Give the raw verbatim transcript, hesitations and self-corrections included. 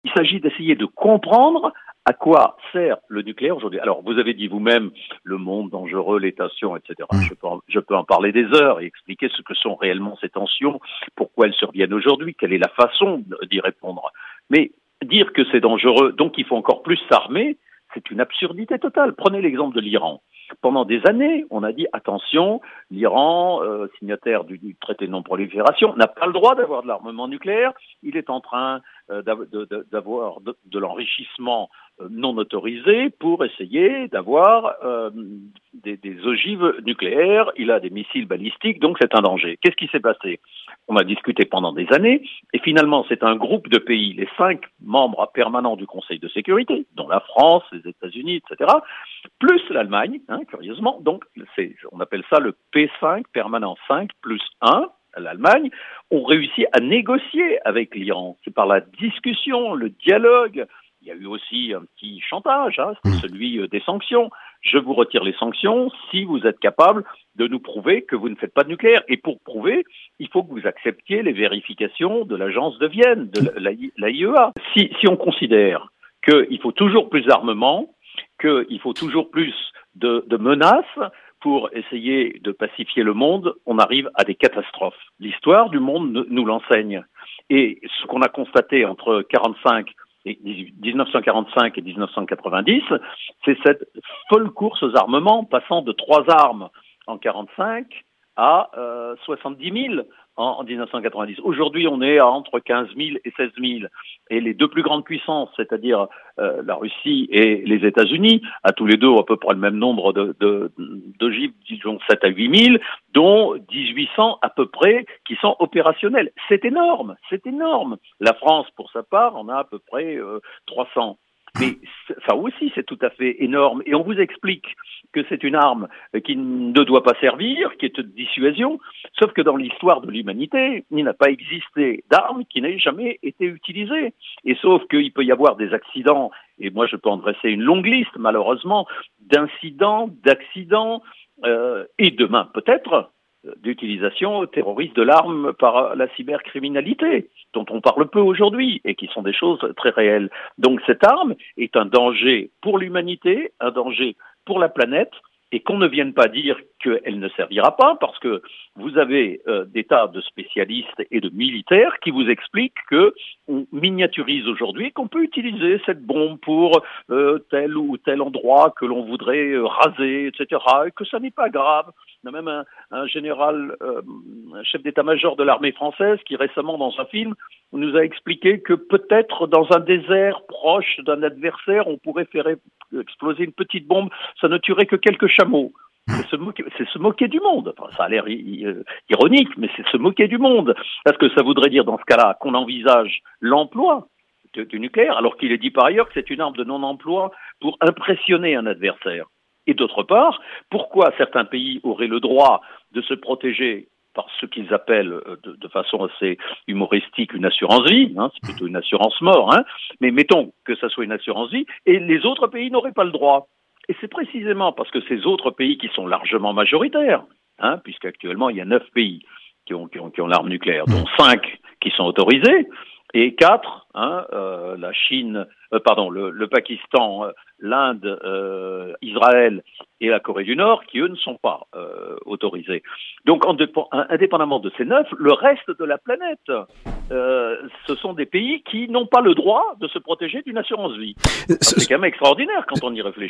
Il s'agit d'essayer de comprendre à quoi sert le nucléaire aujourd'hui. Alors, vous avez dit vous-même le monde dangereux, les tensions, et cetera. Mmh. Je peux, en, je peux en parler des heures et expliquer ce que sont réellement ces tensions, pourquoi elles surviennent aujourd'hui, quelle est la façon d'y répondre. Mais dire que c'est dangereux, donc il faut encore plus s'armer, c'est une absurdité totale. Prenez l'exemple de l'Iran. Pendant des années, on a dit attention, l'Iran, euh, signataire du, du traité de non-prolifération, n'a pas le droit d'avoir de l'armement nucléaire. Il est en train euh, d'avoir de, de l'enrichissement euh, non autorisé pour essayer d'avoir euh, des, des ogives nucléaires. Il a des missiles balistiques, donc c'est un danger. Qu'est-ce qui s'est passé? On a discuté pendant des années, et finalement, c'est un groupe de pays, les cinq membres permanents du Conseil de sécurité, dont la France, les États-Unis, et cetera, plus l'Allemagne, hein, curieusement, donc c'est, on appelle ça le P cinq, permanent cinq, plus un, l'Allemagne, ont réussi à négocier avec l'Iran. C'est par la discussion, le dialogue. Il y a eu aussi un petit chantage, hein, c'était celui des sanctions. Je vous retire les sanctions si vous êtes capable de nous prouver que vous ne faites pas de nucléaire. Et pour prouver, il faut que vous acceptiez les vérifications de l'agence de Vienne, de l'A I E A. Si, si on considère qu'il faut toujours plus d'armement, qu'il faut toujours plus de, de menaces pour essayer de pacifier le monde, on arrive à des catastrophes. L'histoire du monde nous l'enseigne. Et ce qu'on a constaté entre quarante-cinq et dix-neuf cent quarante-cinq et dix-neuf cent quatre-vingt-dix, c'est cette folle course aux armements, passant de trois armes en quarante-cinq à euh, soixante-dix mille en, en dix-neuf cent quatre-vingt-dix. Aujourd'hui, on est à entre quinze mille et seize mille. Et les deux plus grandes puissances, c'est-à-dire euh, la Russie et les États-Unis, à tous les deux à peu près le même nombre de, de, d'ogives, disons sept à huit mille, dont dix-huit cents à peu près qui sont opérationnels. C'est énorme, c'est énorme. La France, pour sa part, en a à peu près euh, trois cents. Mais ça aussi, c'est tout à fait énorme. Et on vous explique que c'est une arme qui ne doit pas servir, qui est de dissuasion, sauf que dans l'histoire de l'humanité, il n'a pas existé d'arme qui n'ait jamais été utilisée. Et sauf qu'il peut y avoir des accidents, et moi je peux en dresser une longue liste, malheureusement, d'incidents, d'accidents, euh, et demain peut-être, d'utilisation terroriste de l'arme par la cybercriminalité, dont on parle peu aujourd'hui et qui sont des choses très réelles. Donc cette arme est un danger pour l'humanité, un danger pour la planète, et qu'on ne vienne pas dire qu'elle ne servira pas, parce que vous avez euh, des tas de spécialistes et de militaires qui vous expliquent qu'on miniaturise aujourd'hui, qu'on peut utiliser cette bombe pour euh, tel ou tel endroit que l'on voudrait euh, raser, et cetera, et que ça n'est pas grave. Il y a même un, un général, euh, un chef d'état-major de l'armée française qui récemment dans un film nous a expliqué que peut-être dans un désert proche d'un adversaire, on pourrait faire exploser une petite bombe, ça ne tuerait que quelques chameaux. C'est se moquer, c'est se moquer du monde. Enfin, ça a l'air ironique, mais c'est se moquer du monde. Parce que ça voudrait dire dans ce cas-là qu'on envisage l'emploi du, du nucléaire, alors qu'il est dit par ailleurs que c'est une arme de non-emploi pour impressionner un adversaire. Et d'autre part, pourquoi certains pays auraient le droit de se protéger par ce qu'ils appellent de, de façon assez humoristique une assurance vie, hein, c'est plutôt une assurance mort, hein, mais mettons que ça soit une assurance vie, et les autres pays n'auraient pas le droit. Et c'est précisément parce que ces autres pays qui sont largement majoritaires, hein, puisqu'actuellement il y a neuf pays qui ont, qui ont, qui ont l'arme nucléaire, dont cinq qui sont autorisés, et quatre, hein, euh, la Chine, euh, pardon, le, le Pakistan, euh, l'Inde, euh, Israël et la Corée du Nord, qui eux ne sont pas euh, autorisés. Donc, en dépend, indépendamment de ces neuf, le reste de la planète, euh, ce sont des pays qui n'ont pas le droit de se protéger d'une assurance vie. C'est quand même extraordinaire quand on y réfléchit.